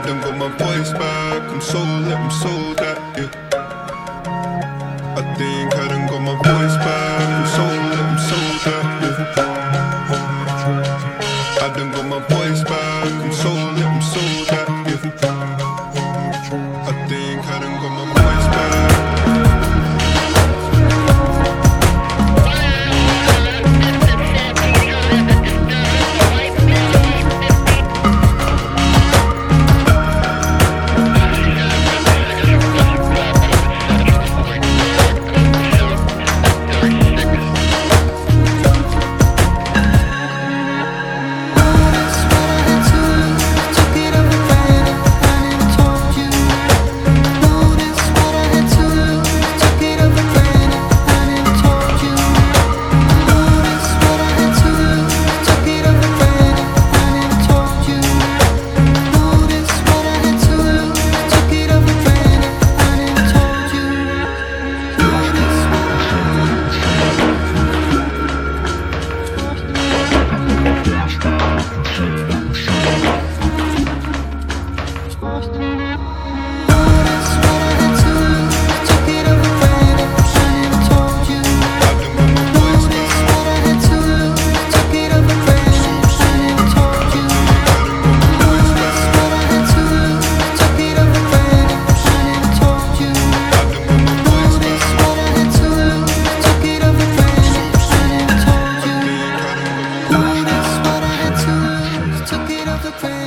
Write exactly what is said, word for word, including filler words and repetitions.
done got my voice back. I'm so lit, I'm so that, yeah. I think I done got my voice back. I'm so lit, I'm so that, yeah. I done got my voice back. I'm so lit, I'm so that, yeah. I think I done got my voice back. Took it off the ground.